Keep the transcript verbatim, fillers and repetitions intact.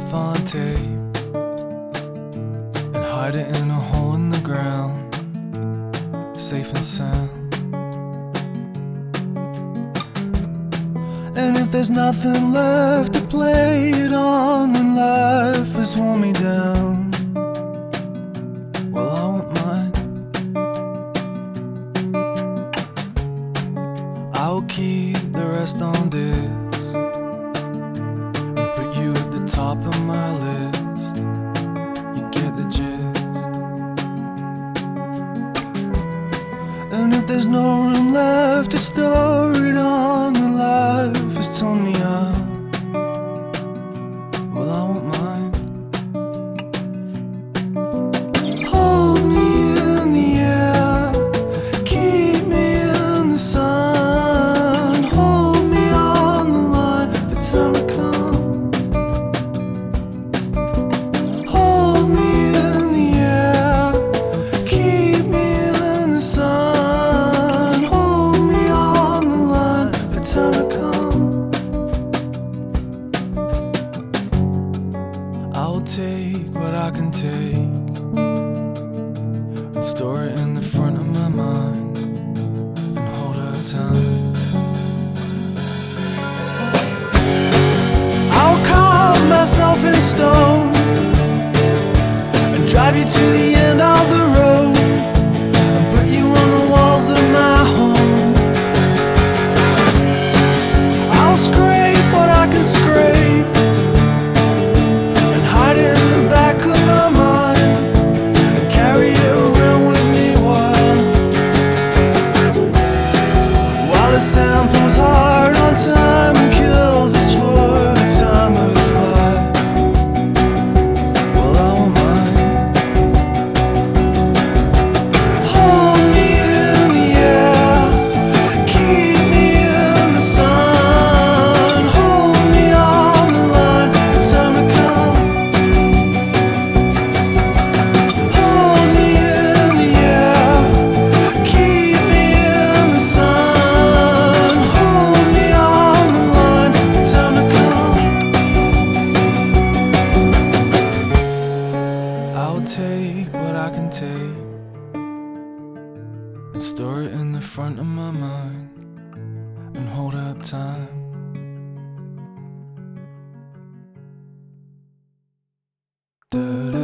life on tape and hide it in a hole in the ground, safe and sound. And if there's nothing left to play it on when life has worn me down, well, I won't mind. I will keep the rest on this and put you at the top of my list. You get the gist. And if there's no room left to store it on when life has torn me out, well, I won't mind. Hold me in the air, keep me in the sun, hold me on the line for time to come. Hold me in the air, keep me in the sun, hold me on the line for time to come. I will take what I can take and store it in the front of my mind and hold up time. I'll carve myself in stone and drive you to the end of the road and put you on the walls of my home. I'll scrape what I can scrape and hide it in the back of my mind and carry it around with me while while the sand pulls hard on time and kills us for the time of his life. Well, I won't mind. Hold me in the air, keep me in the sun, hold me on the line for time to come. Hold me in the air, keep me in the sun, hold me on the line for time to come. I will take what I can take and store it in the front of my mind and hold up time. Da-da.